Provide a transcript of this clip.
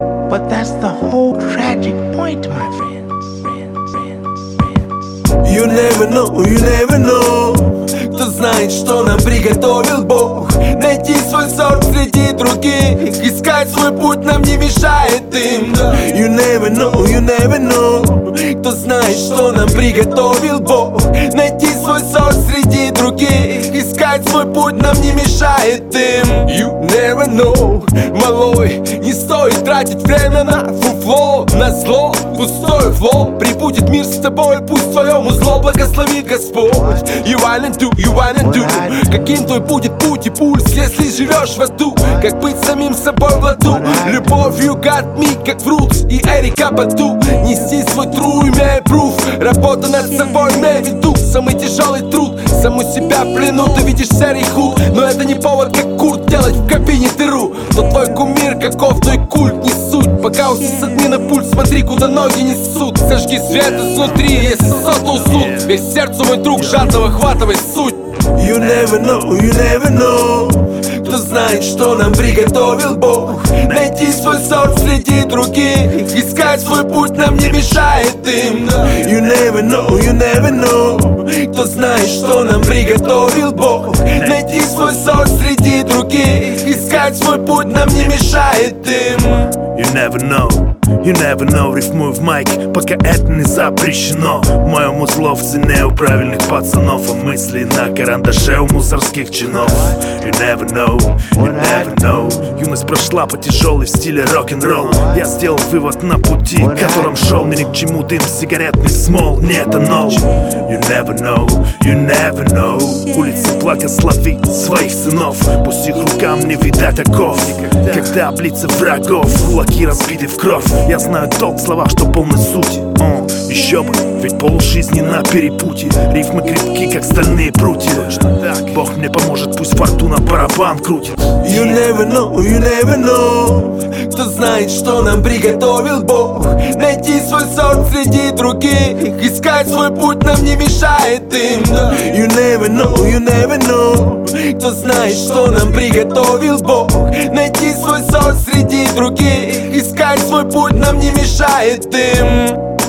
But that's the whole tragic point, my friends. You never know. Кто знает, что нам приготовил Бог. Найти свой сорт среди других, искать свой путь нам не мешает им. You never know. Кто знает, что нам приготовил Бог. Найти свой сорт среди других, искать свой путь нам не мешает им. You never know, малой, не стоит тратить время на фуфло, на зло, пустое фло. Прибудет мир с тобой, пусть твоему зло благословит Господь. You wanna do. Каким твой будет путь и пульс, если живешь в аду? Как быть самим собой в ладу? Любовью got me, как Фрукс и Эрика Баду. Нести свой true, имея пруф. Работа над собой, имея в виду самый тяжелый труд. Саму себя в плену, ты видишь серый худ. Но это не повод, как Курт, делать в кабине дыру. То твой кумир, каков твой культ, не суть. Пока усадни на пульс, смотри, куда ноги несут. Сожги свет изнутри, если соту уснут. Верь сердцу, мой друг, жадно выхватывай суть. You never know. Кто знает, что нам приготовил Бог. Найти свой сорт среди других, искать свой путь нам не мешает им. You never know. Кто знает, что нам приготовил Бог. Найти свой сорт среди других, искать свой путь нам не мешает им. You never know, рифмую в майк, пока это не запрещено. Моему зло в цене у правильных пацанов, а мысли на карандаше у мусорских чинов. You never know. Юность прошла по тяжелой в стиле рок-н-ролл. Я сделал вывод на пути, которым шел. Мне ни к чему дым, сигаретный смол, не этанол. You never know. Улицы благослови своих сынов, пусть их рукам не видать оков. Когда облицы врагов, кулаки разбиты в кровь. Я знаю толк в словах, что полны сути. Еще бы, ведь полжизни на перепутье. Рифмы крепки, как стальные прутья. Бог мне поможет, пусть фортуна барабан крутит. You never know. Кто знает, что нам приготовил Бог. Найти свой сорт среди других, искать свой путь нам не мешает им. You never know. Кто знает, что нам приготовил Бог. Найти свой сорт среди других, искать свой путь нам не мешает им.